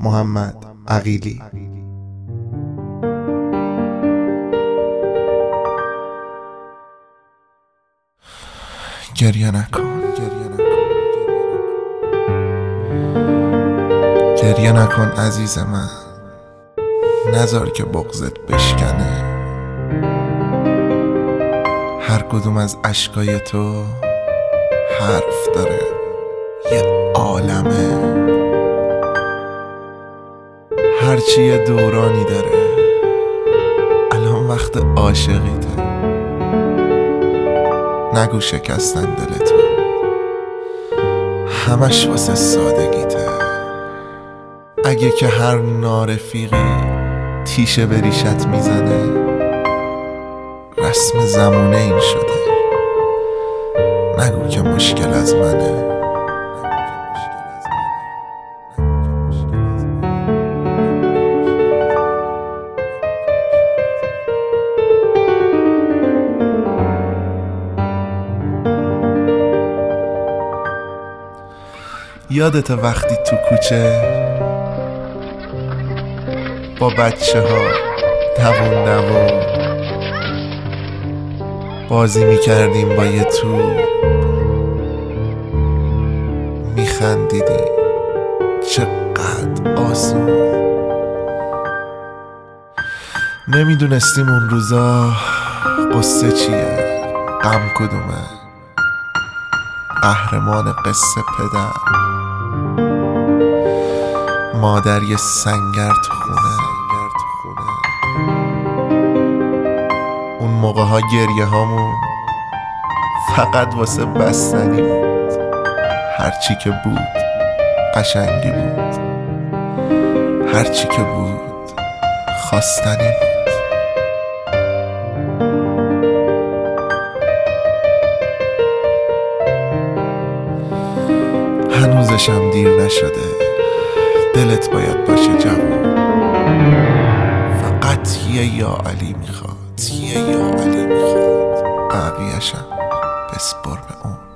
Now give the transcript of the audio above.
محمد عقیلی. گریه نکن، گریه نکن عزیز من، نذار که بغضت بشکنه. هر کدوم از اشکای تو حرف داره، یه عالمه. هرچی یه دورانی داره، الان وقت عاشقیته. نگو شکستن دلتو، همش واسه سادگیته. اگه که هر نارفیقی تیشه به ریشت میزنه، رسم زمونه این شده. نگو که مشکل از منه. یادت وقتی تو کوچه با بچه ها دوون بازی میکردیم با یه توپ، میخندیدیم چقدر آسون. نمیدونستیم اون روزا قصه چیه، غم کدومه. قهرمان قصه پدر، مادر یه سنگر تو خونه. اون موقع ها گریه هامون فقط واسه بستنی بود. هرچی که بود قشنگی بود، هرچی که بود خواستنی بود. هنوزشم دیر نشده، دلت باید باشه جوون. فقط یه یا علی میخواد، بقیه‌شم بسپر به اون.